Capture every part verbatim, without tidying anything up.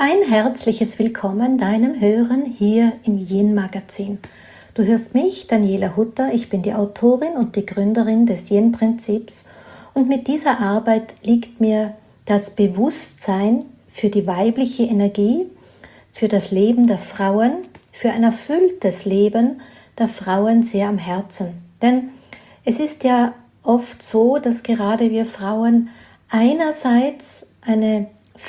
Ein herzliches Willkommen deinem Hören hier im Yin-Magazin. Du hörst mich, Daniela Hutter, ich bin die Autorin und die Gründerin des Yin-Prinzips und mit dieser Arbeit liegt mir das Bewusstsein für die weibliche Energie, für das Leben der Frauen, für ein erfülltes Leben der Frauen sehr am Herzen. Denn es ist ja oft so, dass gerade wir Frauen einerseits eine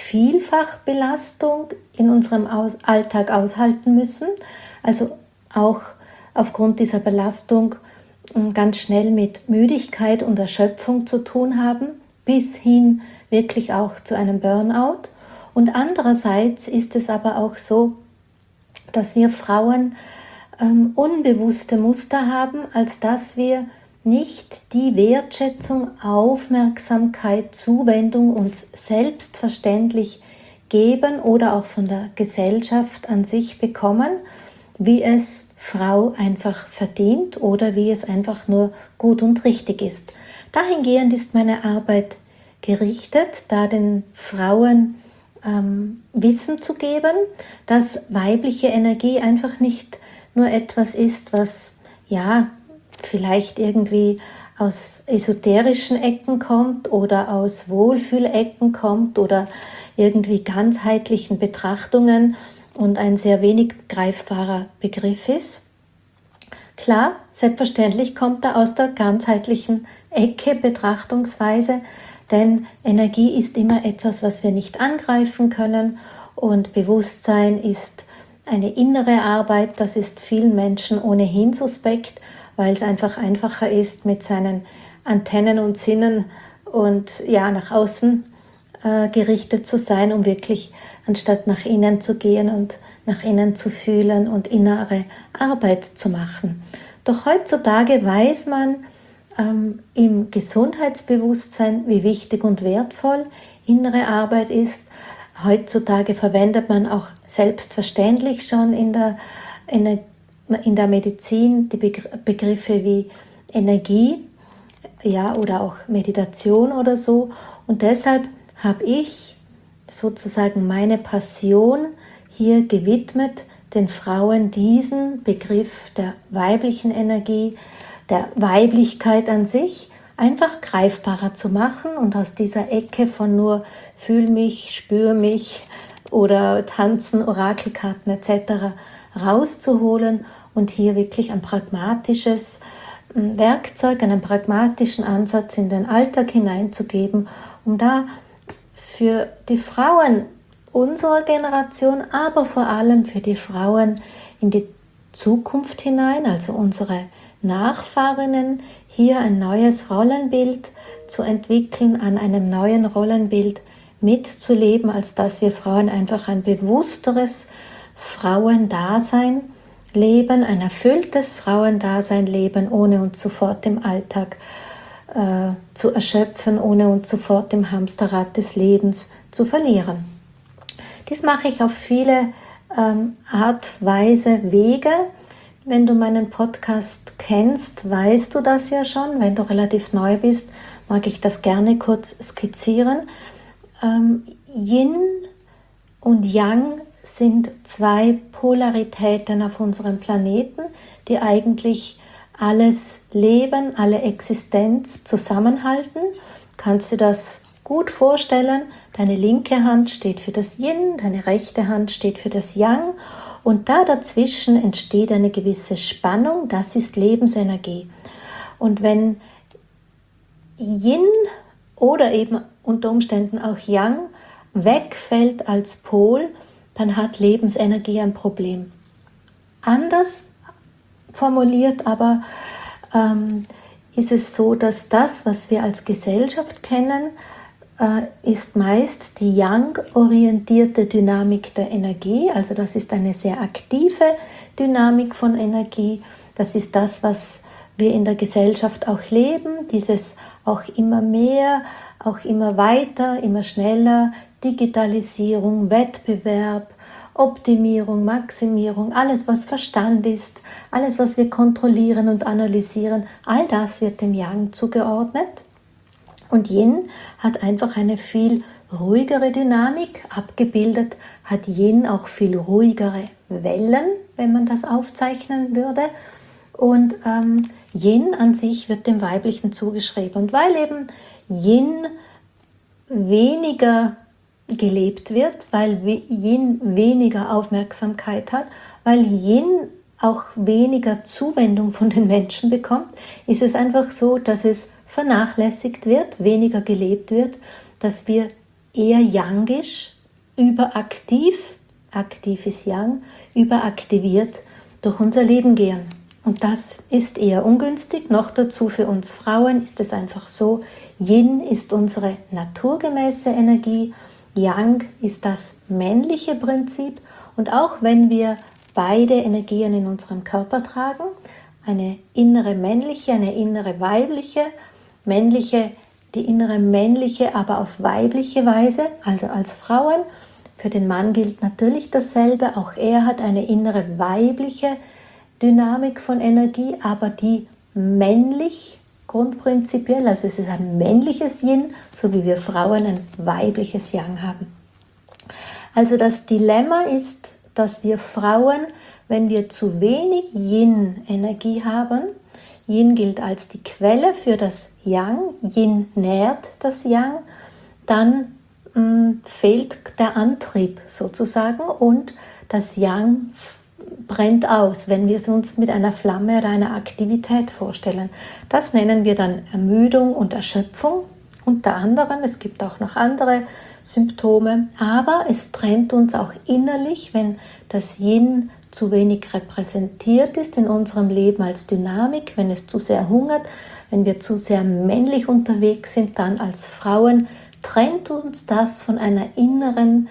Vielfachbelastung in unserem Alltag aushalten müssen, also auch aufgrund dieser Belastung ganz schnell mit Müdigkeit und Erschöpfung zu tun haben, bis hin wirklich auch zu einem Burnout. Und andererseits ist es aber auch so, dass wir Frauen ähm, unbewusste Muster haben, als dass wir nicht die Wertschätzung, Aufmerksamkeit, Zuwendung uns selbstverständlich geben oder auch von der Gesellschaft an sich bekommen, wie es Frau einfach verdient oder wie es einfach nur gut und richtig ist. Dahingehend ist meine Arbeit gerichtet, da den Frauen ähm, Wissen zu geben, dass weibliche Energie einfach nicht nur etwas ist, was ja vielleicht irgendwie aus esoterischen Ecken kommt oder aus Wohlfühlecken kommt oder irgendwie ganzheitlichen Betrachtungen und ein sehr wenig greifbarer Begriff ist. Klar, selbstverständlich kommt er aus der ganzheitlichen Ecke Betrachtungsweise, denn Energie ist immer etwas, was wir nicht angreifen können und Bewusstsein ist eine innere Arbeit, das ist vielen Menschen ohnehin suspekt, weil es einfach einfacher ist, mit seinen Antennen und Sinnen und ja nach außen äh, gerichtet zu sein, um wirklich anstatt nach innen zu gehen und nach innen zu fühlen und innere Arbeit zu machen. Doch heutzutage weiß man ähm, im Gesundheitsbewusstsein, wie wichtig und wertvoll innere Arbeit ist. Heutzutage verwendet man auch selbstverständlich schon in der Energie in der Medizin die Begriffe wie Energie, ja, oder auch Meditation oder so. Und deshalb habe ich sozusagen meine Passion hier gewidmet, den Frauen diesen Begriff der weiblichen Energie, der Weiblichkeit an sich einfach greifbarer zu machen und aus dieser Ecke von nur fühl mich, spür mich oder tanzen, Orakelkarten et cetera rauszuholen und hier wirklich ein pragmatisches Werkzeug, einen pragmatischen Ansatz in den Alltag hineinzugeben, um da für die Frauen unserer Generation, aber vor allem für die Frauen in die Zukunft hinein, also unsere Nachfahrinnen, hier ein neues Rollenbild zu entwickeln, an einem neuen Rollenbild mitzuleben, als dass wir Frauen einfach ein bewussteres Frauendasein leben, ein erfülltes Frauendasein leben, ohne uns sofort im Alltag äh, zu erschöpfen, ohne uns sofort im Hamsterrad des Lebens zu verlieren. Dies mache ich auf viele ähm, Art, Weise, Wege. Wenn du meinen Podcast kennst, weißt du das ja schon. Wenn du relativ neu bist, mag ich das gerne kurz skizzieren. Ähm, Yin und Yang sind zwei Polaritäten auf unserem Planeten, die eigentlich alles Leben, alle Existenz zusammenhalten. Kannst du dir das gut vorstellen? Deine linke Hand steht für das Yin, deine rechte Hand steht für das Yang und da dazwischen entsteht eine gewisse Spannung, das ist Lebensenergie. Und wenn Yin oder eben unter Umständen auch Yang wegfällt als Pol, dann hat Lebensenergie ein Problem. Anders formuliert aber ähm, ist es so, dass das, was wir als Gesellschaft kennen, äh, ist meist die Yang-orientierte Dynamik der Energie. Also das ist eine sehr aktive Dynamik von Energie. Das ist das, was wir in der Gesellschaft auch leben, dieses auch immer mehr, auch immer weiter, immer schneller, Digitalisierung, Wettbewerb, Optimierung, Maximierung, alles was Verstand ist, alles was wir kontrollieren und analysieren, all das wird dem Yang zugeordnet. Und Yin hat einfach eine viel ruhigere Dynamik. Abgebildet hat Yin auch viel ruhigere Wellen, wenn man das aufzeichnen würde. Und ähm, Yin an sich wird dem Weiblichen zugeschrieben. Und weil eben Yin weniger gelebt wird, weil Yin weniger Aufmerksamkeit hat, weil Yin auch weniger Zuwendung von den Menschen bekommt, ist es einfach so, dass es vernachlässigt wird, weniger gelebt wird, dass wir eher yangisch, überaktiv, aktiv ist Yang, überaktiviert durch unser Leben gehen. Und das ist eher ungünstig. Noch dazu für uns Frauen ist es einfach so, Yin ist unsere naturgemäße Energie, Yang ist das männliche Prinzip. Und auch wenn wir beide Energien in unserem Körper tragen, eine innere männliche, eine innere weibliche, männliche, die innere männliche, aber auf weibliche Weise, also als Frauen. Für den Mann gilt natürlich dasselbe, auch er hat eine innere weibliche Dynamik von Energie, aber die männlich grundprinzipiell, also es ist ein männliches Yin, so wie wir Frauen ein weibliches Yang haben. Also das Dilemma ist, dass wir Frauen, wenn wir zu wenig Yin-Energie haben, Yin gilt als die Quelle für das Yang, Yin nährt das Yang, dann mh, fehlt der Antrieb sozusagen und das Yang brennt aus, wenn wir es uns mit einer Flamme oder einer Aktivität vorstellen. Das nennen wir dann Ermüdung und Erschöpfung unter anderem. Es gibt auch noch andere Symptome, aber es trennt uns auch innerlich, wenn das Yin zu wenig repräsentiert ist in unserem Leben als Dynamik, wenn es zu sehr hungert, wenn wir zu sehr männlich unterwegs sind, dann als Frauen, trennt uns das von einer inneren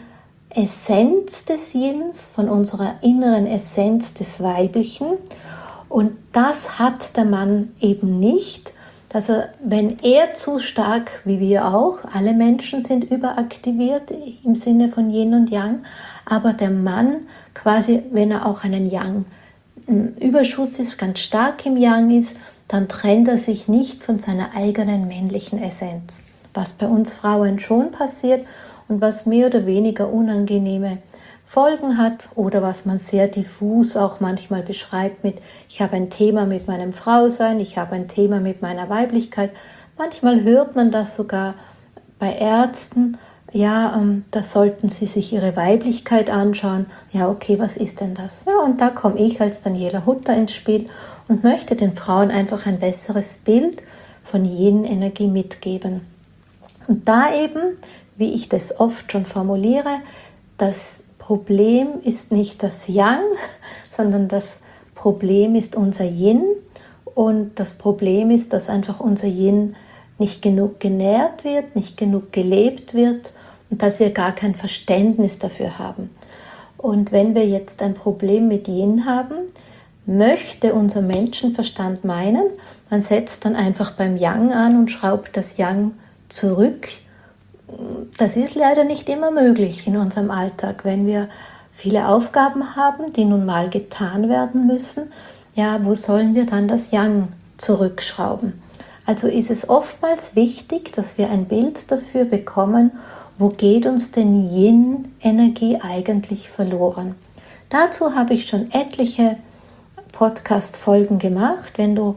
Essenz des Yins, von unserer inneren Essenz des Weiblichen. Und das hat der Mann eben nicht, dass er, wenn er zu stark, wie wir auch, alle Menschen sind überaktiviert im Sinne von Yin und Yang, aber der Mann quasi, wenn er auch einen Yang-Überschuss ist, ganz stark im Yang ist, dann trennt er sich nicht von seiner eigenen männlichen Essenz. Was bei uns Frauen schon passiert und was mehr oder weniger unangenehme Folgen hat oder was man sehr diffus auch manchmal beschreibt mit, ich habe ein Thema mit meinem Frausein, ich habe ein Thema mit meiner Weiblichkeit. Manchmal hört man das sogar bei Ärzten, ja, ähm, da sollten sie sich ihre Weiblichkeit anschauen. Ja, okay, was ist denn das? Ja, und da komme ich als Daniela Hutter ins Spiel und möchte den Frauen einfach ein besseres Bild von Yin-Energie mitgeben. Und da eben, wie ich das oft schon formuliere, das Problem ist nicht das Yang, sondern das Problem ist unser Yin. Und das Problem ist, dass einfach unser Yin nicht genug genährt wird, nicht genug gelebt wird und dass wir gar kein Verständnis dafür haben. Und wenn wir jetzt ein Problem mit Yin haben, möchte unser Menschenverstand meinen, man setzt dann einfach beim Yang an und schraubt das Yang zurück. Das ist leider nicht immer möglich in unserem Alltag, wenn wir viele Aufgaben haben, die nun mal getan werden müssen. Ja, wo sollen wir dann das Yang zurückschrauben? Also ist es oftmals wichtig, dass wir ein Bild dafür bekommen, wo geht uns denn Yin-Energie eigentlich verloren. Dazu habe ich schon etliche Podcast-Folgen gemacht. Wenn du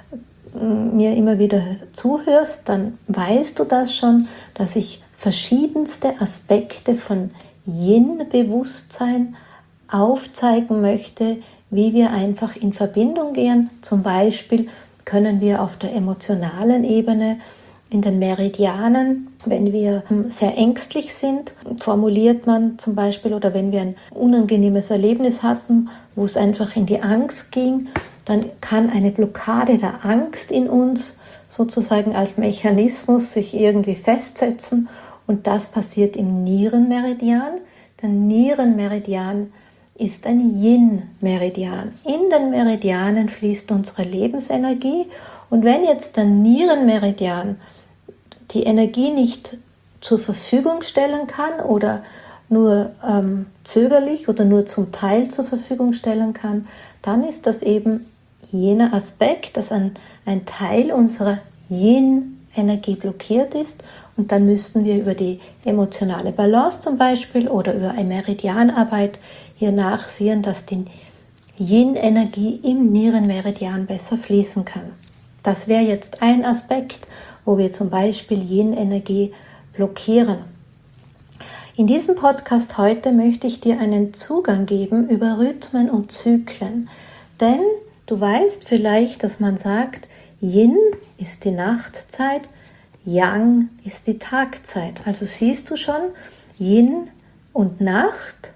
mir immer wieder zuhörst, dann weißt du das schon, dass ich verschiedenste Aspekte von Yin-Bewusstsein aufzeigen möchte, wie wir einfach in Verbindung gehen. Zum Beispiel können wir auf der emotionalen Ebene in den Meridianen, wenn wir sehr ängstlich sind, formuliert man zum Beispiel, oder wenn wir ein unangenehmes Erlebnis hatten, wo es einfach in die Angst ging, dann kann eine Blockade der Angst in uns sozusagen als Mechanismus sich irgendwie festsetzen und das passiert im Nierenmeridian. Der Nierenmeridian ist ein Yin-Meridian. In den Meridianen fließt unsere Lebensenergie und wenn jetzt der Nierenmeridian die Energie nicht zur Verfügung stellen kann oder nur ähm, zögerlich oder nur zum Teil zur Verfügung stellen kann, dann ist das eben jener Aspekt, dass ein, ein Teil unserer Yin Yin-Energie blockiert ist. Und dann müssten wir über die emotionale Balance zum Beispiel oder über eine Meridianarbeit hier nachsehen, dass die Yin-Energie im Nierenmeridian besser fließen kann. Das wäre jetzt ein Aspekt, wo wir zum Beispiel Yin-Energie blockieren. In diesem Podcast heute möchte ich dir einen Zugang geben über Rhythmen und Zyklen. Denn du weißt vielleicht, dass man sagt, Yin ist die Nachtzeit, Yang ist die Tagzeit. Also siehst du schon, Yin und Nacht,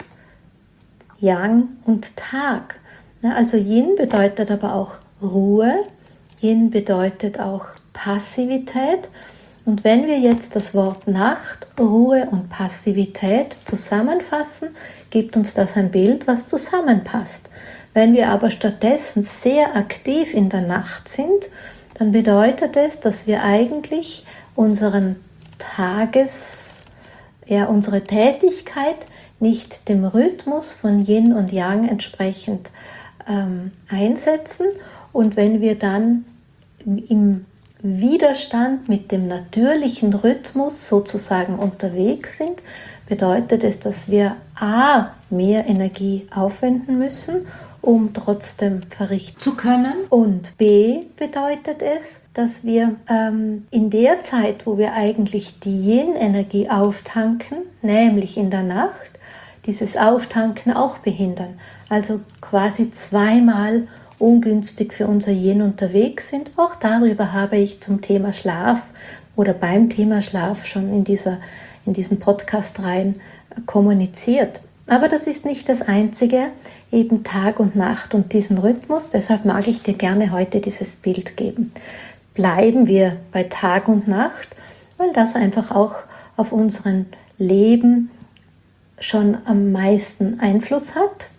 Yang und Tag. Also Yin bedeutet aber auch Ruhe, Yin bedeutet auch Passivität. Und wenn wir jetzt das Wort Nacht, Ruhe und Passivität zusammenfassen, gibt uns das ein Bild, was zusammenpasst. Wenn wir aber stattdessen sehr aktiv in der Nacht sind, dann bedeutet es, dass wir eigentlich unseren Tages, ja, unsere Tätigkeit nicht dem Rhythmus von Yin und Yang entsprechend ähm, einsetzen. Und wenn wir dann im Widerstand mit dem natürlichen Rhythmus sozusagen unterwegs sind, bedeutet es, dass wir a. mehr Energie aufwenden müssen, um trotzdem verrichten zu können, und b. bedeutet es, dass wir ähm, in der Zeit, wo wir eigentlich die Yin-Energie auftanken, nämlich in der Nacht, dieses Auftanken auch behindern. Also quasi zweimal ungünstig für unser Yin unterwegs sind. Auch darüber habe ich zum Thema Schlaf oder beim Thema Schlaf schon in, dieser, in diesen Podcast rein kommuniziert. Aber das ist nicht das Einzige, eben Tag und Nacht und diesen Rhythmus. Deshalb mag ich dir gerne heute dieses Bild geben. Bleiben wir bei Tag und Nacht, weil das einfach auch auf unseren Leben schon am meisten Einfluss hat.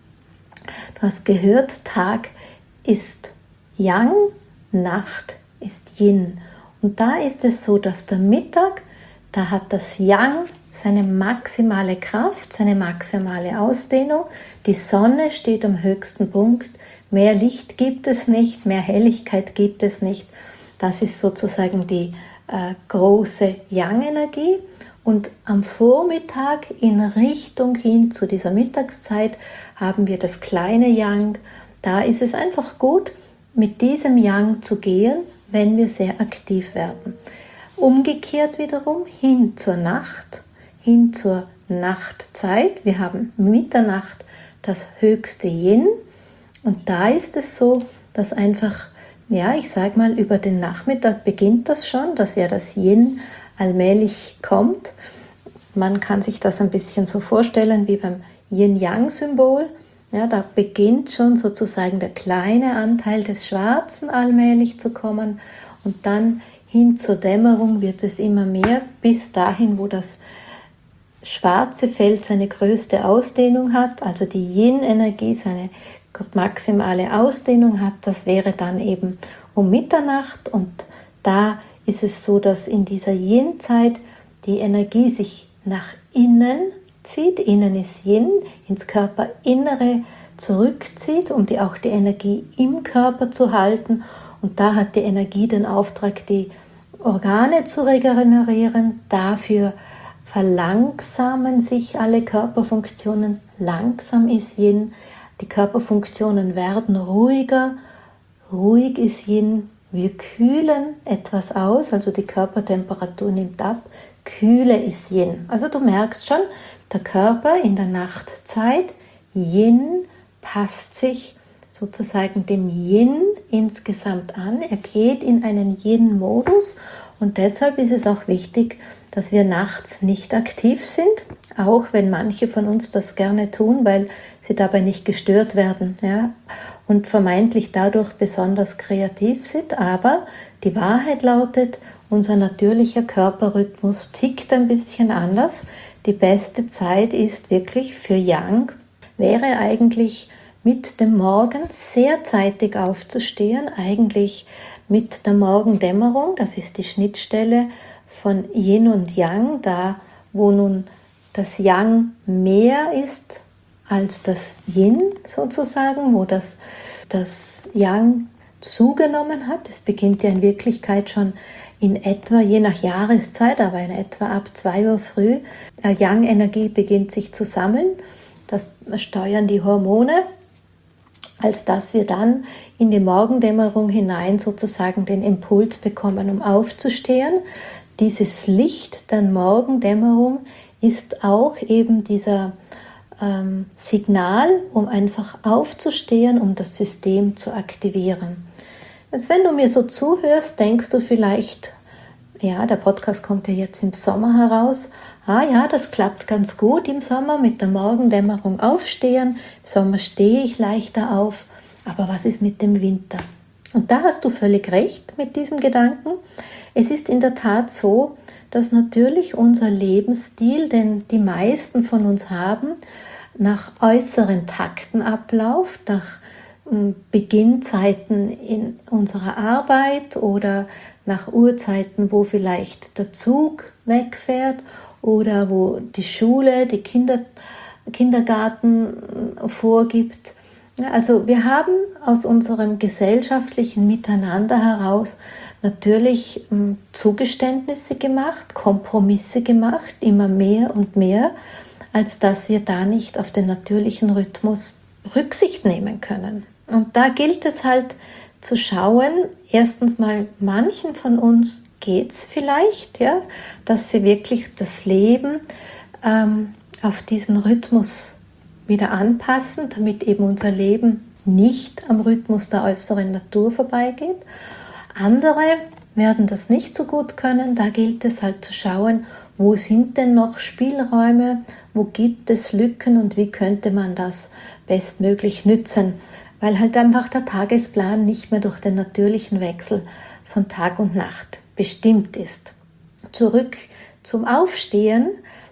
Du hast gehört, Tag ist Yang, Nacht ist Yin. Und da ist es so, dass der Mittag, da hat das Yang seine maximale Kraft, seine maximale Ausdehnung. Die Sonne steht am höchsten Punkt. Mehr Licht gibt es nicht, mehr Helligkeit gibt es nicht. Das ist sozusagen die äh, große Yang-Energie. Und am Vormittag in Richtung hin zu dieser Mittagszeit haben wir das kleine Yang. Da ist es einfach gut, mit diesem Yang zu gehen, wenn wir sehr aktiv werden. Umgekehrt wiederum hin zur Nacht, hin zur Nachtzeit. Wir haben Mitternacht das höchste Yin. Und da ist es so, dass einfach, ja, ich sage mal, über den Nachmittag beginnt das schon, dass ja das Yin allmählich kommt. Man kann sich das ein bisschen so vorstellen wie beim Yin-Yang-Symbol. Ja, da beginnt schon sozusagen der kleine Anteil des Schwarzen allmählich zu kommen und dann hin zur Dämmerung wird es immer mehr, bis dahin, wo das schwarze Feld seine größte Ausdehnung hat, also die Yin-Energie seine maximale Ausdehnung hat. Das wäre dann eben um Mitternacht und da ist es so, dass in dieser Yin-Zeit die Energie sich nach innen zieht, innen ist Yin, ins Körperinnere zurückzieht, um die, auch die Energie im Körper zu halten. Und da hat die Energie den Auftrag, die Organe zu regenerieren. Dafür verlangsamen sich alle Körperfunktionen. Langsam ist Yin. Die Körperfunktionen werden ruhiger. Ruhig ist Yin. Wir kühlen etwas aus, also die Körpertemperatur nimmt ab. Kühle ist Yin. Also du merkst schon, der Körper in der Nachtzeit, Yin, passt sich sozusagen dem Yin insgesamt an. Er geht in einen Yin-Modus und deshalb ist es auch wichtig, dass wir nachts nicht aktiv sind, auch wenn manche von uns das gerne tun, weil sie dabei nicht gestört werden, ja, und vermeintlich dadurch besonders kreativ sind. Aber die Wahrheit lautet, unser natürlicher Körperrhythmus tickt ein bisschen anders. Die beste Zeit ist wirklich für Yang, wäre eigentlich mit dem Morgen sehr zeitig aufzustehen, eigentlich mit der Morgendämmerung, das ist die Schnittstelle von Yin und Yang, da wo nun das Yang mehr ist als das Yin sozusagen, wo das, das Yang zugenommen hat. Es beginnt ja in Wirklichkeit schon in etwa, je nach Jahreszeit, aber in etwa ab zwei Uhr früh. Yang-Energie beginnt sich zu sammeln. Das steuern die Hormone, als dass wir dann in die Morgendämmerung hinein sozusagen den Impuls bekommen, um aufzustehen. Dieses Licht der Morgendämmerung ist auch eben dieser ähm, Signal, um einfach aufzustehen, um das System zu aktivieren. Also wenn du mir so zuhörst, denkst du vielleicht, ja, der Podcast kommt ja jetzt im Sommer heraus, ah ja, das klappt ganz gut im Sommer mit der Morgendämmerung aufstehen, im Sommer stehe ich leichter auf, aber was ist mit dem Winter? Und da hast du völlig recht mit diesem Gedanken. Es ist in der Tat so, dass natürlich unser Lebensstil, den die meisten von uns haben, nach äußeren Takten abläuft, nach Beginnzeiten in unserer Arbeit oder nach Uhrzeiten, wo vielleicht der Zug wegfährt oder wo die Schule, die Kinder, Kindergarten vorgibt. Also wir haben aus unserem gesellschaftlichen Miteinander heraus natürlich Zugeständnisse gemacht, Kompromisse gemacht, immer mehr und mehr, als dass wir da nicht auf den natürlichen Rhythmus Rücksicht nehmen können. Und da gilt es halt zu schauen, erstens mal, manchen von uns geht es vielleicht, ja, dass sie wirklich das Leben ähm, auf diesen Rhythmus wieder anpassen, damit eben unser Leben nicht am Rhythmus der äußeren Natur vorbeigeht. Andere werden das nicht so gut können, da gilt es halt zu schauen, wo sind denn noch Spielräume, wo gibt es Lücken und wie könnte man das bestmöglich nützen, weil halt einfach der Tagesplan nicht mehr durch den natürlichen Wechsel von Tag und Nacht bestimmt ist. Zurück zum Aufstehen.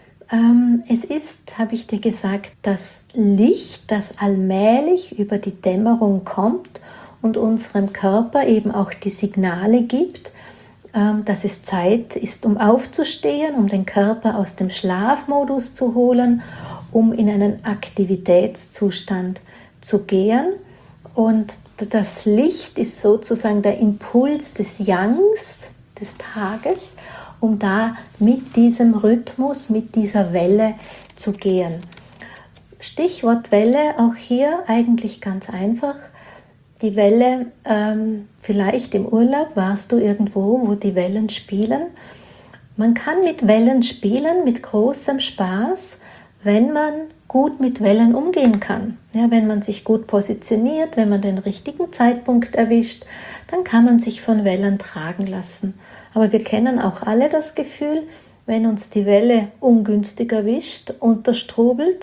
Ähm, es ist, habe ich dir gesagt, das Licht, das allmählich über die Dämmerung kommt und unserem Körper eben auch die Signale gibt, ähm, dass es Zeit ist, um aufzustehen, um den Körper aus dem Schlafmodus zu holen, um in einen Aktivitätszustand zu gehen. Und das Licht ist sozusagen der Impuls des Yangs, des Tages, um da mit diesem Rhythmus, mit dieser Welle zu gehen. Stichwort Welle, auch hier eigentlich ganz einfach. Die Welle, ähm, vielleicht im Urlaub warst du irgendwo, wo die Wellen spielen. Man kann mit Wellen spielen, mit großem Spaß, wenn man gut mit Wellen umgehen kann. Ja, wenn man sich gut positioniert, wenn man den richtigen Zeitpunkt erwischt, dann kann man sich von Wellen tragen lassen. Aber wir kennen auch alle das Gefühl, wenn uns die Welle ungünstig erwischt, unterstrubelt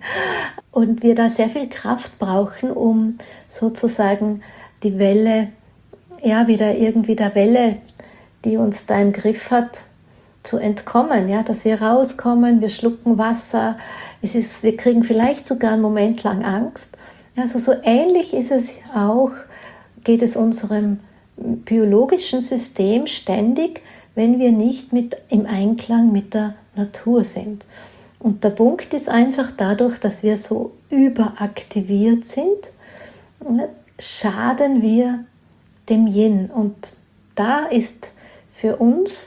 und wir da sehr viel Kraft brauchen, um sozusagen die Welle, ja, wieder irgendwie der Welle, die uns da im Griff hat, zu entkommen, ja, dass wir rauskommen, wir schlucken Wasser, es ist, wir kriegen vielleicht sogar einen Moment lang Angst. Also so ähnlich ist es auch, geht es unserem biologischen System ständig, wenn wir nicht mit, im Einklang mit der Natur sind. Und der Punkt ist einfach dadurch, dass wir so überaktiviert sind, schaden wir dem Yin. Und da ist für uns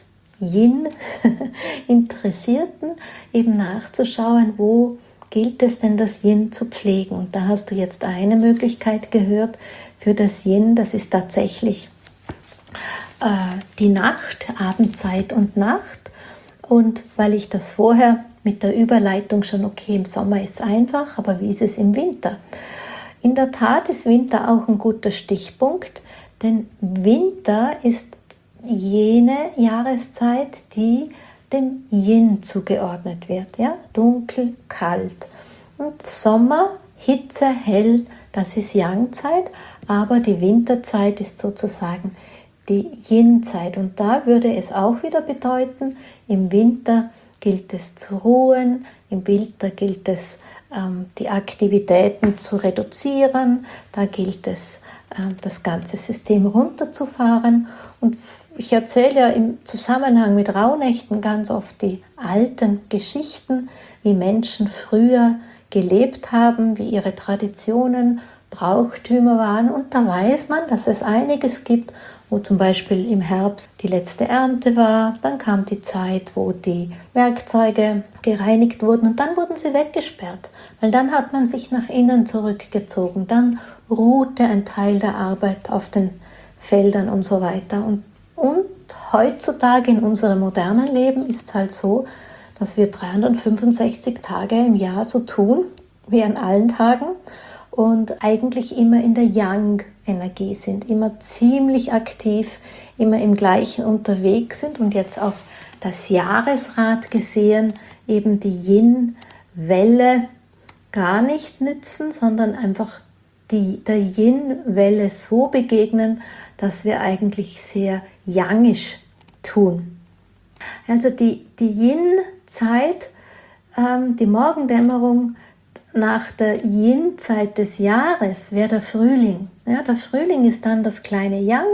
Yin-Interessierten eben nachzuschauen, wo gilt es denn, das Yin zu pflegen. Und da hast du jetzt eine Möglichkeit gehört für das Yin, das ist tatsächlich äh, die Nacht, Abendzeit und Nacht. Und weil ich das vorher mit der Überleitung schon, okay, im Sommer ist es einfach, aber wie ist es im Winter? In der Tat ist Winter auch ein guter Stichpunkt, denn Winter ist jene Jahreszeit, die dem Yin zugeordnet wird, ja? Dunkel, kalt. Und Sommer, Hitze, hell, das ist Yang-Zeit, aber die Winterzeit ist sozusagen die Yin-Zeit. Und da würde es auch wieder bedeuten, im Winter gilt es zu ruhen, im Winter gilt es, ähm, die Aktivitäten zu reduzieren, da gilt es, ähm, das ganze System runterzufahren. Und ich erzähle ja im Zusammenhang mit Rauhnächten ganz oft die alten Geschichten, wie Menschen früher gelebt haben, wie ihre Traditionen Brauchtümer waren. Und da weiß man, dass es einiges gibt, wo zum Beispiel im Herbst die letzte Ernte war. Dann kam die Zeit, wo die Werkzeuge gereinigt wurden und dann wurden sie weggesperrt. Weil dann hat man sich nach innen zurückgezogen. Dann ruhte ein Teil der Arbeit auf den Feldern und so weiter. Und, und heutzutage in unserem modernen Leben ist es halt so, dass wir dreihundertfünfundsechzig Tage im Jahr so tun, wie an allen Tagen, und eigentlich immer in der Yang-Energie sind, immer ziemlich aktiv, immer im Gleichen unterwegs sind und jetzt auf das Jahresrad gesehen eben die Yin-Welle gar nicht nützen, sondern einfach die, der Yin-Welle so begegnen, dass wir eigentlich sehr yangisch tun. Also die, die Yin-Zeit, ähm, die Morgendämmerung, nach der Yin-Zeit des Jahres wäre der Frühling. Ja, der Frühling ist dann das kleine Yang,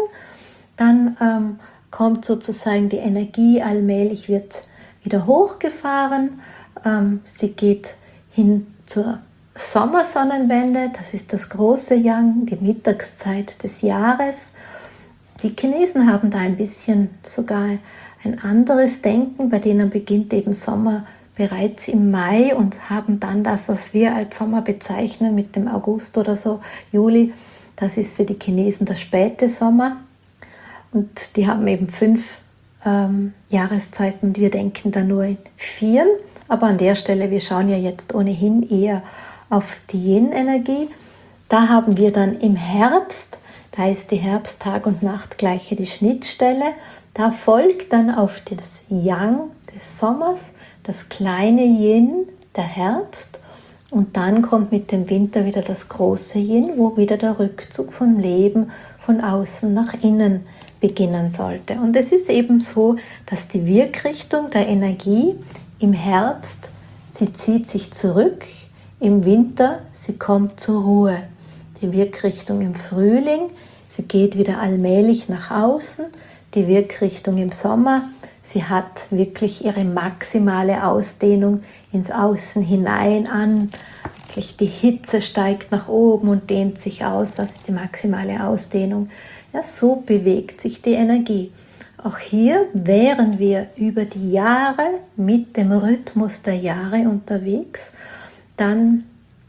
dann ähm, kommt sozusagen die Energie allmählich, wird wieder hochgefahren, ähm, sie geht hin zur Sommersonnenwende, das ist das große Yang, die Mittagszeit des Jahres. Die Chinesen haben da ein bisschen sogar ein anderes Denken, bei denen beginnt eben Sommer bereits im Mai und haben dann das, was wir als Sommer bezeichnen, mit dem August oder so, Juli, das ist für die Chinesen der späte Sommer. Und die haben eben fünf ähm, Jahreszeiten und wir denken da nur in vieren. Aber an der Stelle, wir schauen ja jetzt ohnehin eher auf die Yin-Energie. Da haben wir dann im Herbst, da ist die Herbst-Tag- und Nachtgleiche die Schnittstelle, da folgt dann auf das Yang des Sommers das kleine Yin, der Herbst, und dann kommt mit dem Winter wieder das große Yin, wo wieder der Rückzug vom Leben von außen nach innen beginnen sollte. Und es ist eben so, dass die Wirkrichtung der Energie im Herbst, sie zieht sich zurück, im Winter, sie kommt zur Ruhe. Die Wirkrichtung im Frühling, sie geht wieder allmählich nach außen, die Wirkrichtung im Sommer, sie hat wirklich ihre maximale Ausdehnung ins Außen hinein an. Wirklich die Hitze steigt nach oben und dehnt sich aus. Das ist die maximale Ausdehnung. Ja, so bewegt sich die Energie. Auch hier wären wir über die Jahre mit dem Rhythmus der Jahre unterwegs. Dann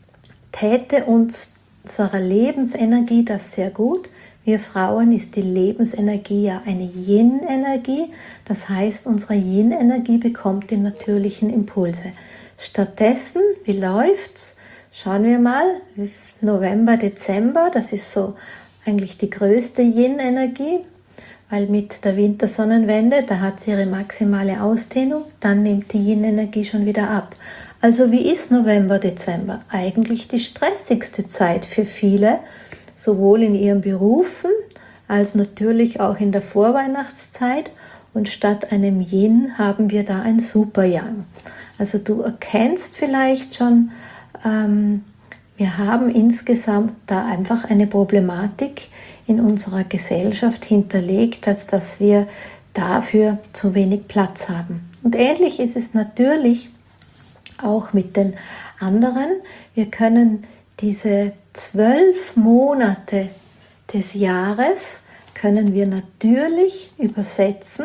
täte uns unserer Lebensenergie das sehr gut. Wir Frauen ist die Lebensenergie ja eine Yin-Energie, das heißt, unsere Yin-Energie bekommt die natürlichen Impulse. Stattdessen, wie läuft's? Schauen wir mal, November, Dezember, das ist so eigentlich die größte Yin-Energie, weil mit der Wintersonnenwende, da hat sie ihre maximale Ausdehnung, dann nimmt die Yin-Energie schon wieder ab. Also wie ist November, Dezember? Eigentlich die stressigste Zeit für viele, sowohl in ihren Berufen als natürlich auch in der Vorweihnachtszeit, und statt einem Yin haben wir da ein Super Yang. Also du erkennst vielleicht schon, ähm, wir haben insgesamt da einfach eine Problematik in unserer Gesellschaft hinterlegt, als dass wir dafür zu wenig Platz haben. Und ähnlich ist es natürlich auch mit den anderen. Wir können diese zwölf Monate des Jahres können wir natürlich übersetzen.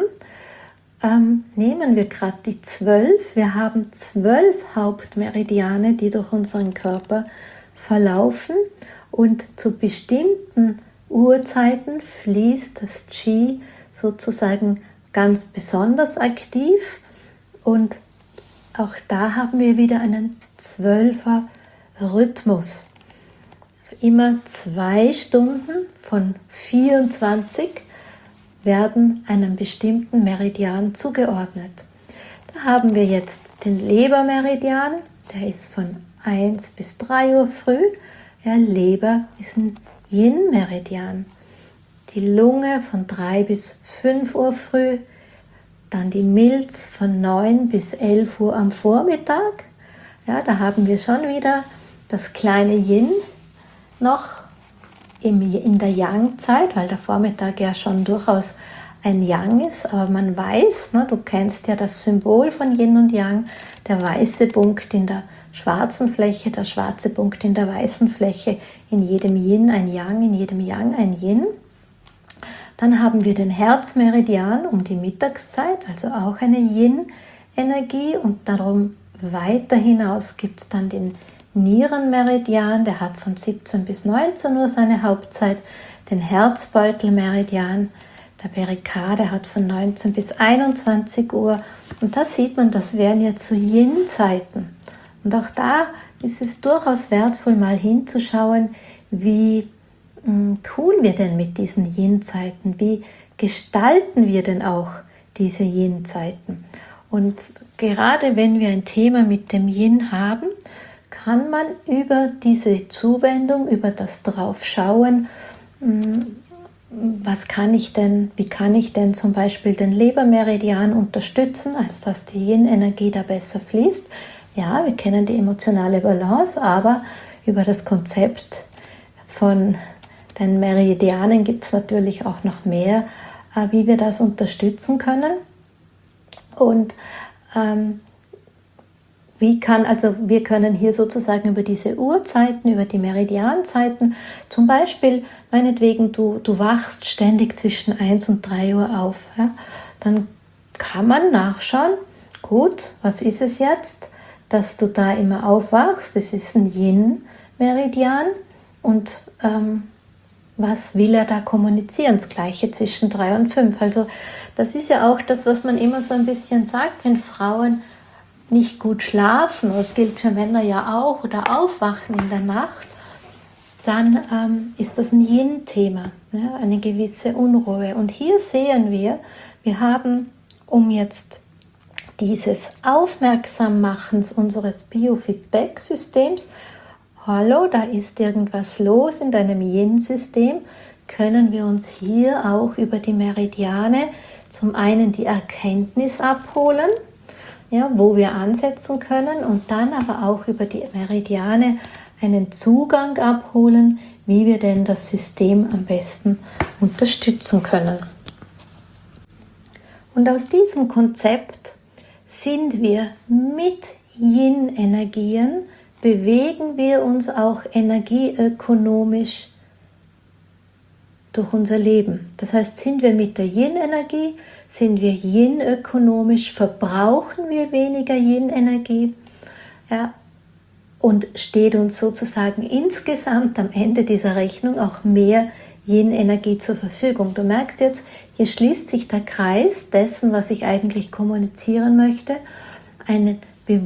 Ähm, nehmen wir gerade die zwölf. Wir haben zwölf Hauptmeridiane, die durch unseren Körper verlaufen, und zu bestimmten Uhrzeiten fließt das Qi sozusagen ganz besonders aktiv, und auch da haben wir wieder einen zwölfer Rhythmus. Immer zwei Stunden von vierundzwanzig werden einem bestimmten Meridian zugeordnet. Da haben wir jetzt den Lebermeridian, der ist von eins bis drei Uhr früh. Ja, Leber ist ein Yin-Meridian. Die Lunge von drei bis fünf Uhr früh, dann die Milz von neun bis elf Uhr am Vormittag. Ja, da haben wir schon wieder das kleine Yin noch im, in der Yang-Zeit, weil der Vormittag ja schon durchaus ein Yang ist, aber man weiß, ne, du kennst ja das Symbol von Yin und Yang, der weiße Punkt in der schwarzen Fläche, der schwarze Punkt in der weißen Fläche, in jedem Yin ein Yang, in jedem Yang ein Yin. Dann haben wir den Herzmeridian um die Mittagszeit, also auch eine Yin-Energie, und darum weiter hinaus gibt es dann den Nierenmeridian, der hat von siebzehn bis neunzehn Uhr seine Hauptzeit, den Herzbeutelmeridian, der Perikard hat von neunzehn bis einundzwanzig Uhr, und da sieht man, das wären jetzt so Yin-Zeiten. Und auch da ist es durchaus wertvoll, mal hinzuschauen, wie mh, tun wir denn mit diesen Yin-Zeiten, wie gestalten wir denn auch diese Yin-Zeiten. Und gerade wenn wir ein Thema mit dem Yin haben, kann man über diese Zuwendung, über das Draufschauen, was kann ich denn, wie kann ich denn zum Beispiel den Lebermeridian unterstützen, als dass die Yin-Energie da besser fließt. Ja, wir kennen die emotionale Balance, aber über das Konzept von den Meridianen gibt es natürlich auch noch mehr, wie wir das unterstützen können. Und ähm, wie kann, also wir können hier sozusagen über diese Uhrzeiten, über die Meridianzeiten, zum Beispiel, meinetwegen, du, du wachst ständig zwischen eins und drei Uhr auf, ja, dann kann man nachschauen, gut, was ist es jetzt, dass du da immer aufwachst, das ist ein Yin-Meridian, und ähm, was will er da kommunizieren? Das Gleiche zwischen drei und fünf. Also das ist ja auch das, was man immer so ein bisschen sagt, wenn Frauen nicht gut schlafen, und das gilt für Männer ja auch, oder aufwachen in der Nacht, dann ähm, ist das ein Yin-Thema, ja, eine gewisse Unruhe. Und hier sehen wir, wir haben, um jetzt dieses Aufmerksammachens unseres Biofeedback-Systems, hallo, da ist irgendwas los in deinem Yin-System, können wir uns hier auch über die Meridiane zum einen die Erkenntnis abholen, ja, wo wir ansetzen können, und dann aber auch über die Meridiane einen Zugang abholen, wie wir denn das System am besten unterstützen können. Und aus diesem Konzept sind wir mit Yin-Energien, bewegen wir uns auch energieökonomisch durch unser Leben. Das heißt, sind wir mit der Yin-Energie, sind wir Yin-ökonomisch, verbrauchen wir weniger Yin-Energie, ja, und steht uns sozusagen insgesamt am Ende dieser Rechnung auch mehr Yin-Energie zur Verfügung. Du merkst jetzt, hier schließt sich der Kreis dessen, was ich eigentlich kommunizieren möchte, ein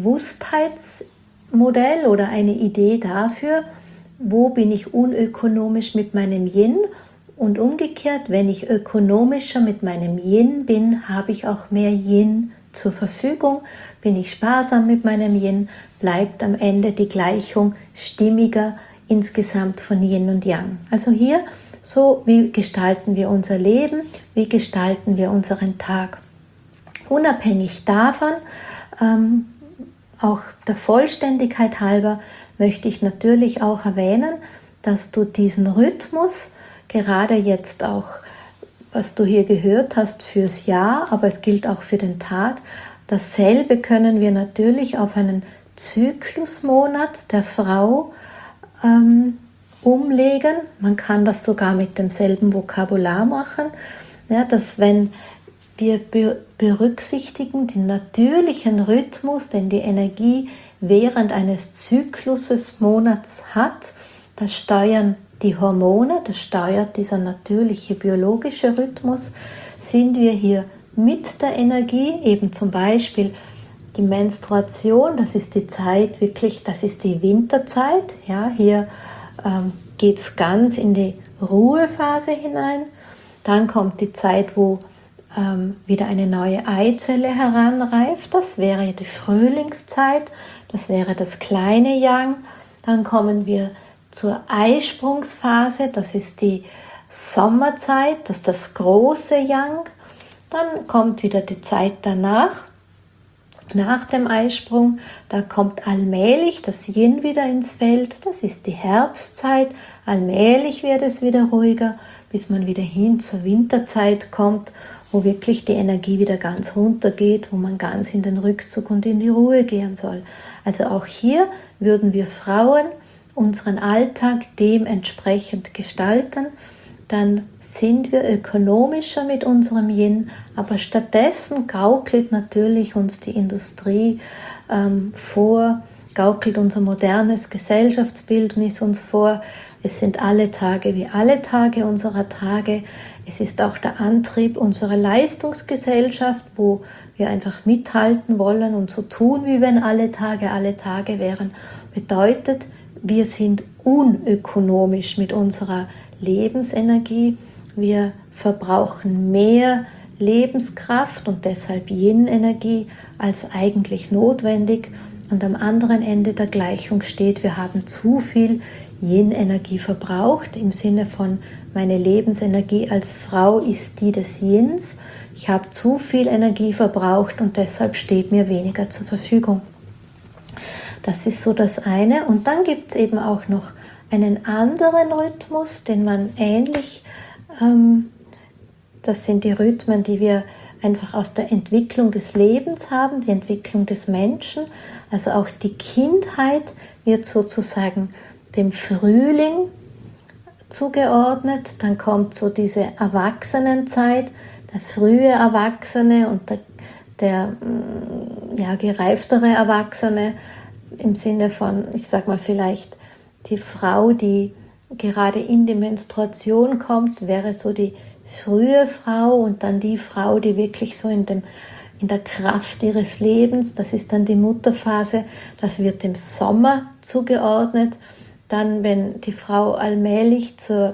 Bewusstheitsmodell oder eine Idee dafür, wo bin ich unökonomisch mit meinem Yin, und umgekehrt, wenn ich ökonomischer mit meinem Yin bin, habe ich auch mehr Yin zur Verfügung. Bin ich sparsam mit meinem Yin, bleibt am Ende die Gleichung stimmiger insgesamt von Yin und Yang. Also hier, so wie gestalten wir unser Leben, wie gestalten wir unseren Tag. Unabhängig davon, ähm, auch der Vollständigkeit halber, möchte ich natürlich auch erwähnen, dass du diesen Rhythmus, gerade jetzt auch, was du hier gehört hast, fürs Jahr, aber es gilt auch für den Tag, dasselbe können wir natürlich auf einen Zyklusmonat der Frau ähm, umlegen. Man kann das sogar mit demselben Vokabular machen, ja, dass wenn wir be- berücksichtigen den natürlichen Rhythmus, den die Energie während eines Zykluses Monats hat, das steuern die Hormone, das steuert dieser natürliche biologische Rhythmus, sind wir hier mit der Energie, eben zum Beispiel die Menstruation, das ist die Zeit wirklich, das ist die Winterzeit, ja, hier ähm, geht es ganz in die Ruhephase hinein, dann kommt die Zeit, wo ähm, wieder eine neue Eizelle heranreift, das wäre die Frühlingszeit, das wäre das kleine Yang, dann kommen wir zur Eisprungsphase, das ist die Sommerzeit, das ist das große Yang. Dann kommt wieder die Zeit danach, nach dem Eisprung, da kommt allmählich das Yin wieder ins Feld, das ist die Herbstzeit, allmählich wird es wieder ruhiger, bis man wieder hin zur Winterzeit kommt, wo wirklich die Energie wieder ganz runtergeht, wo man ganz in den Rückzug und in die Ruhe gehen soll. Also auch hier würden wir Frauen unseren Alltag dementsprechend gestalten, dann sind wir ökonomischer mit unserem Yin, aber stattdessen gaukelt natürlich uns die Industrie ähm, vor, gaukelt unser modernes Gesellschaftsbildnis uns vor, es sind alle Tage wie alle Tage unserer Tage, es ist auch der Antrieb unserer Leistungsgesellschaft, wo wir einfach mithalten wollen und so tun, wie wenn alle Tage alle Tage wären, bedeutet, wir sind unökonomisch mit unserer Lebensenergie, wir verbrauchen mehr Lebenskraft und deshalb Yin-Energie als eigentlich notwendig. Und am anderen Ende der Gleichung steht, wir haben zu viel Yin-Energie verbraucht, im Sinne von, meine Lebensenergie als Frau ist die des Yins. Ich habe zu viel Energie verbraucht und deshalb steht mir weniger zur Verfügung. Das ist so das eine. Und dann gibt es eben auch noch einen anderen Rhythmus, den man ähnlich, ähm, das sind die Rhythmen, die wir einfach aus der Entwicklung des Lebens haben, die Entwicklung des Menschen. Also auch die Kindheit wird sozusagen dem Frühling zugeordnet. Dann kommt so diese Erwachsenenzeit, der frühe Erwachsene und der, der ja, gereiftere Erwachsene im Sinne von, ich sag mal vielleicht, die Frau, die gerade in die Menstruation kommt, wäre so die frühe Frau und dann die Frau, die wirklich so in, dem, in der Kraft ihres Lebens, das ist dann die Mutterphase, das wird dem Sommer zugeordnet. Dann, wenn die Frau allmählich zur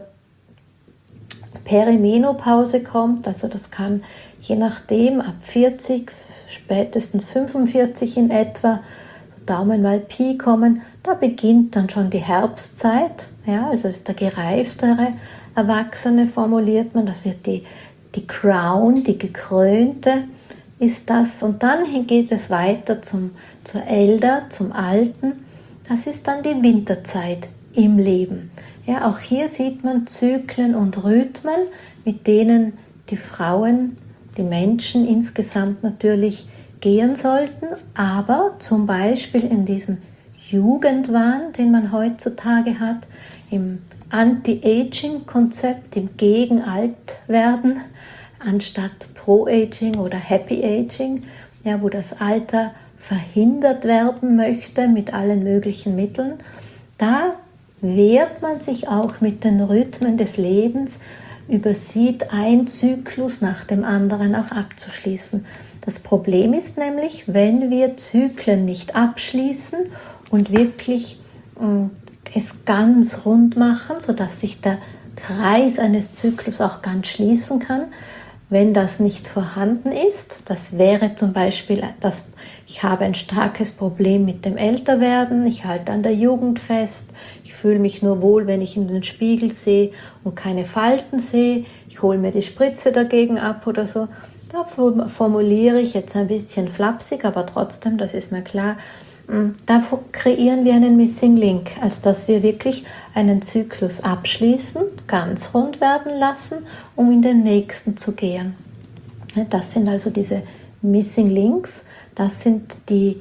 Perimenopause kommt, also das kann je nachdem ab vierzig, spätestens fünfundvierzig in etwa, Daumen mal Pi kommen, da beginnt dann schon die Herbstzeit, ja, also ist der gereiftere Erwachsene, formuliert man, das wird die, die Crown, die gekrönte ist das, und dann geht es weiter zum, zur Elder, zum Alten, das ist dann die Winterzeit im Leben. Ja, auch hier sieht man Zyklen und Rhythmen, mit denen die Frauen, die Menschen insgesamt natürlich gehen sollten, aber zum Beispiel in diesem Jugendwahn, den man heutzutage hat, im Anti-Aging-Konzept, im Gegen-Alt-Werden, anstatt Pro-Aging oder Happy-Aging, ja, wo das Alter verhindert werden möchte mit allen möglichen Mitteln, da wehrt man sich auch mit den Rhythmen des Lebens, übersieht ein Zyklus nach dem anderen auch abzuschließen. Das Problem ist nämlich, wenn wir Zyklen nicht abschließen und wirklich äh, es ganz rund machen, sodass sich der Kreis eines Zyklus auch ganz schließen kann, wenn das nicht vorhanden ist. Das wäre zum Beispiel, dass ich habe ein starkes Problem mit dem Älterwerden, ich halte an der Jugend fest, ich fühle mich nur wohl, wenn ich in den Spiegel sehe und keine Falten sehe, ich hole mir die Spritze dagegen ab oder so. Da formuliere ich jetzt ein bisschen flapsig, aber trotzdem, das ist mir klar, da kreieren wir einen Missing Link, als dass wir wirklich einen Zyklus abschließen, ganz rund werden lassen, um in den nächsten zu gehen. Das sind also diese Missing Links, das sind die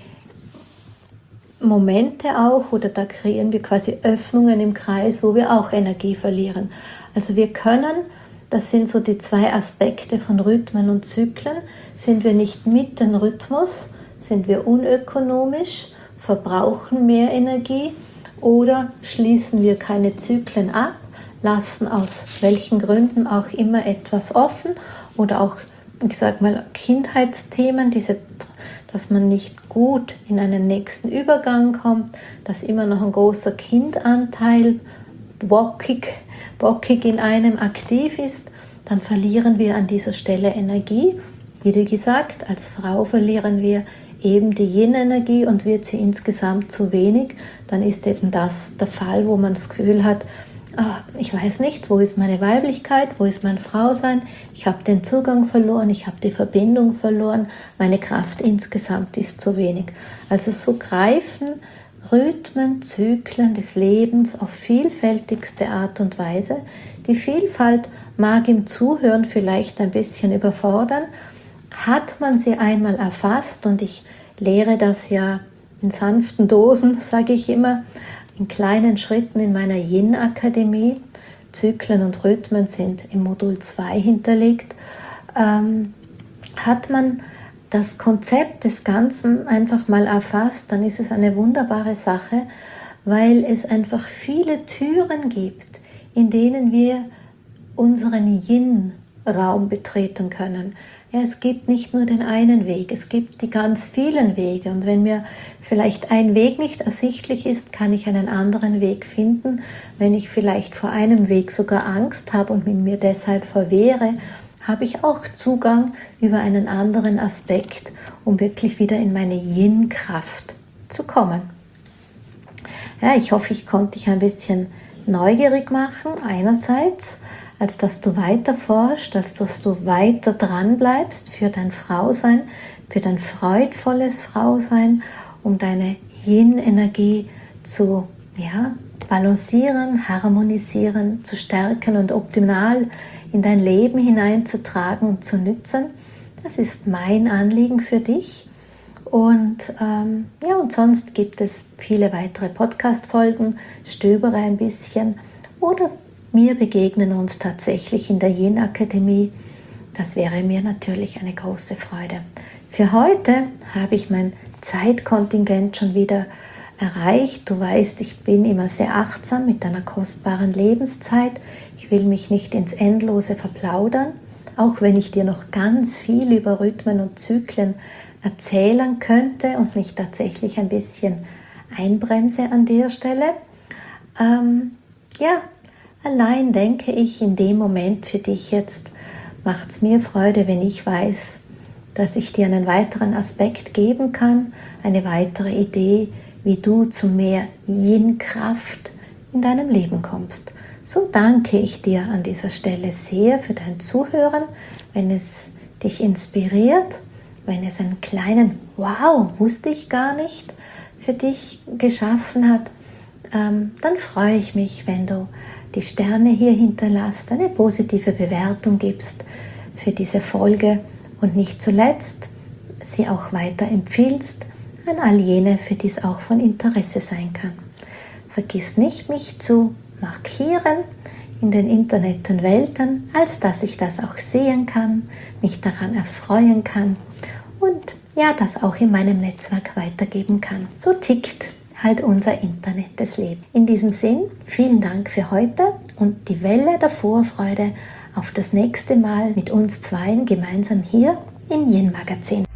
Momente auch, oder da kreieren wir quasi Öffnungen im Kreis, wo wir auch Energie verlieren. Also wir können, das sind so die zwei Aspekte von Rhythmen und Zyklen, sind wir nicht mit dem Rhythmus, sind wir unökonomisch, verbrauchen mehr Energie, oder schließen wir keine Zyklen ab, lassen aus welchen Gründen auch immer etwas offen, oder auch, ich sag mal, Kindheitsthemen, diese, dass man nicht gut in einen nächsten Übergang kommt, dass immer noch ein großer Kindanteil bockig, bockig in einem aktiv ist, dann verlieren wir an dieser Stelle Energie. Wie gesagt, als Frau verlieren wir eben die Yin-Energie, und wird sie insgesamt zu wenig, dann ist eben das der Fall, wo man das Gefühl hat, ah, ich weiß nicht, wo ist meine Weiblichkeit, wo ist mein Frausein, ich habe den Zugang verloren, ich habe die Verbindung verloren, meine Kraft insgesamt ist zu wenig. Also so greifen Rhythmen, Zyklen des Lebens auf vielfältigste Art und Weise Die Vielfalt mag im Zuhören vielleicht ein bisschen überfordern. Hat man sie einmal erfasst, und ich lehre das ja in sanften Dosen, sage ich immer, in kleinen Schritten in meiner Yin-Akademie. Zyklen und Rhythmen sind im Modul zwei hinterlegt. Ähm, hat man das Konzept des Ganzen einfach mal erfasst, dann ist es eine wunderbare Sache, weil es einfach viele Türen gibt, in denen wir unseren Yin-Raum betreten können. Ja, es gibt nicht nur den einen Weg, es gibt die ganz vielen Wege. Und wenn mir vielleicht ein Weg nicht ersichtlich ist, kann ich einen anderen Weg finden. Wenn ich vielleicht vor einem Weg sogar Angst habe und mir deshalb verwehre, habe ich auch Zugang über einen anderen Aspekt, um wirklich wieder in meine Yin-Kraft zu kommen. Ja, ich hoffe, ich konnte dich ein bisschen neugierig machen, einerseits, als dass du weiter forschst, als dass du weiter dran bleibst für dein Frausein, für dein freudvolles Frausein, um deine Yin-Energie zu ja, balancieren, harmonisieren, zu stärken und optimal in dein Leben hineinzutragen und zu nützen. Das ist mein Anliegen für dich. Und ähm, ja, und sonst gibt es viele weitere Podcast-Folgen, stöbere ein bisschen oder wir begegnen uns tatsächlich in der Yin-Akademie. Das wäre mir natürlich eine große Freude. Für heute habe ich mein Zeitkontingent schon wieder erreicht. Du weißt, ich bin immer sehr achtsam mit einer kostbaren Lebenszeit. Ich will mich nicht ins Endlose verplaudern, auch wenn ich dir noch ganz viel über Rhythmen und Zyklen erzählen könnte und mich tatsächlich ein bisschen einbremse an der Stelle. Ähm, ja, allein denke ich, in dem Moment für dich jetzt macht es mir Freude, wenn ich weiß, dass ich dir einen weiteren Aspekt geben kann, eine weitere Idee, wie du zu mehr Yin-Kraft in deinem Leben kommst. So danke ich dir an dieser Stelle sehr für dein Zuhören, wenn es dich inspiriert, wenn es einen kleinen Wow, wusste ich gar nicht, für dich geschaffen hat, ähm, dann freue ich mich, wenn du die Sterne hier hinterlässt, eine positive Bewertung gibst für diese Folge und nicht zuletzt sie auch weiterempfiehlst an all jene, für die es auch von Interesse sein kann. Vergiss nicht, mich zu markieren in den Internetenwelten, als dass ich das auch sehen kann, mich daran erfreuen kann und ja, das auch in meinem Netzwerk weitergeben kann. So tickt halt unser Internet des Lebens. In diesem Sinn, vielen Dank für heute und die Welle der Vorfreude auf das nächste Mal mit uns Zweien gemeinsam hier im Yin Magazin.